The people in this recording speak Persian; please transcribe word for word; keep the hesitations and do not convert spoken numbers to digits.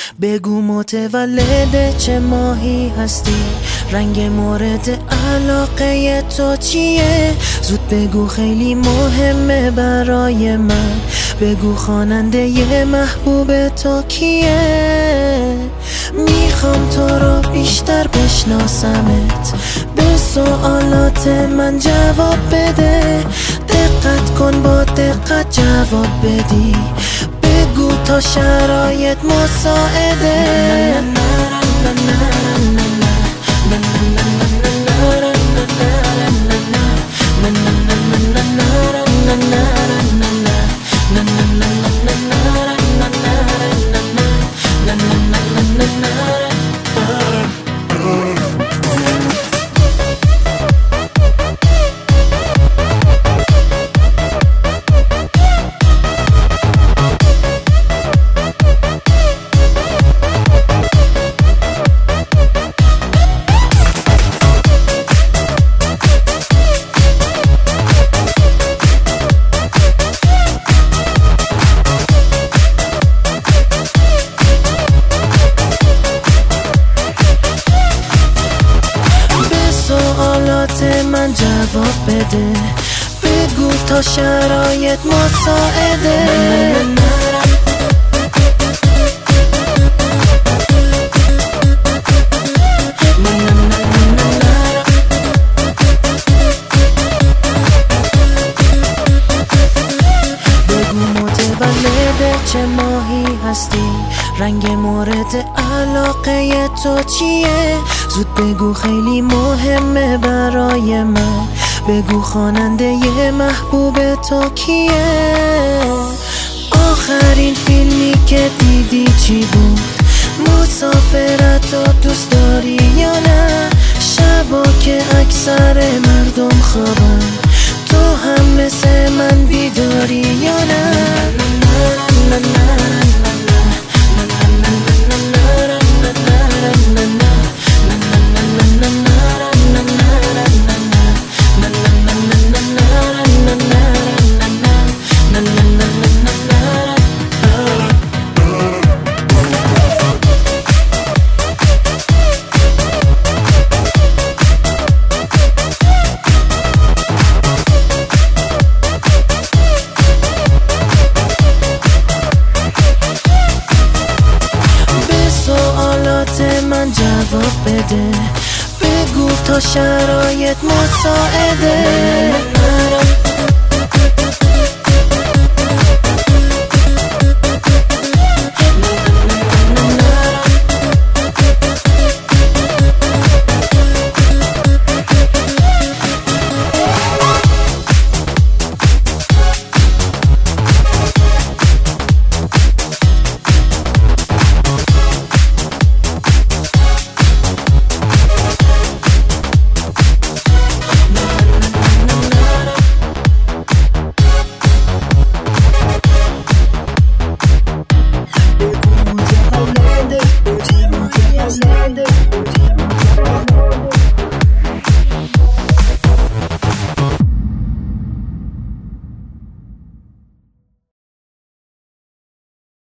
بگو متولد چه ماهی هستی، رنگ مورد علاقه تو چیه؟ زود بگو خیلی مهمه برای من، بگو خواننده ی محبوب تو کیه؟ میخوام تو رو بیشتر بشناسمت، به سوالات من جواب بده، دقت کن با دقت جواب بدی، بگو تا شرایط مساعده. من جواب بده، بگو تا شرایط مساعده. بگو متولد چه ماهی هستی، رنگ مورد علاقه تو چیه؟ زود بگو خیلی مهمه برای من، بگو خواننده ی محبوب تو کیه؟ آخرین فیلمی که دیدی چی بود؟ مسافرتو دوست داری یا نه؟ شبا که اکثر مردم خوابن، تو هم مثل من بیداری یا نه؟ من جواب بده، بگو تا شرایط مساعده. Sunday, Sunday, Sunday, Sunday.